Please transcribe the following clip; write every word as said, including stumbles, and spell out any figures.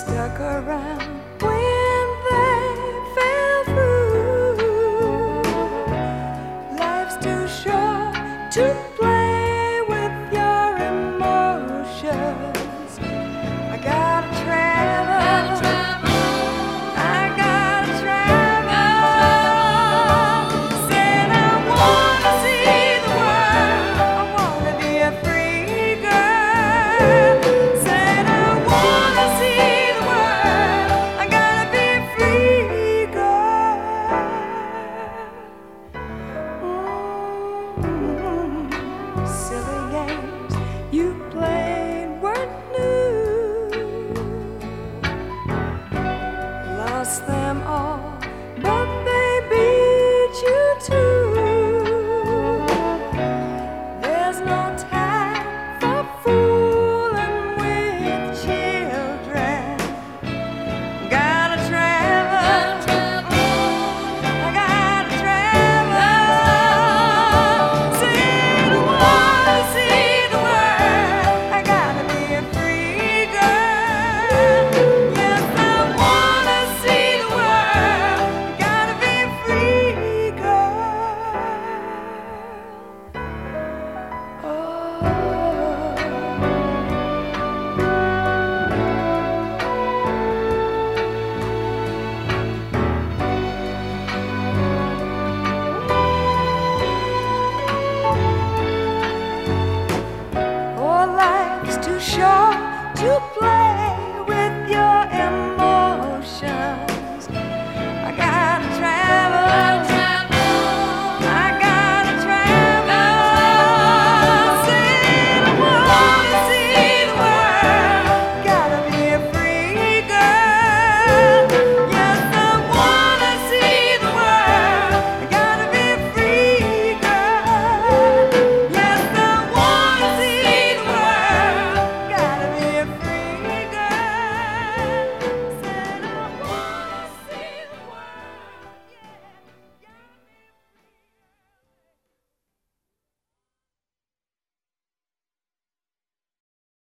stuck around when they fell through. Life's too short to play with your emotions. I gotta travel. I gotta travel. Said I wanna see the world. I wanna be a free girl. Said I wanna see the world. I gotta be a free girl. Mm-hmm. Silly games you played weren't new. Lost them all, but they beat you too. There's no time for fooling with children. Gotta travel. I gotta travel. Said I wanna see the world. I gotta be a free girl. Yes, I wanna see the world. Gotta be a free girl. Oh. Oh, life's too short to play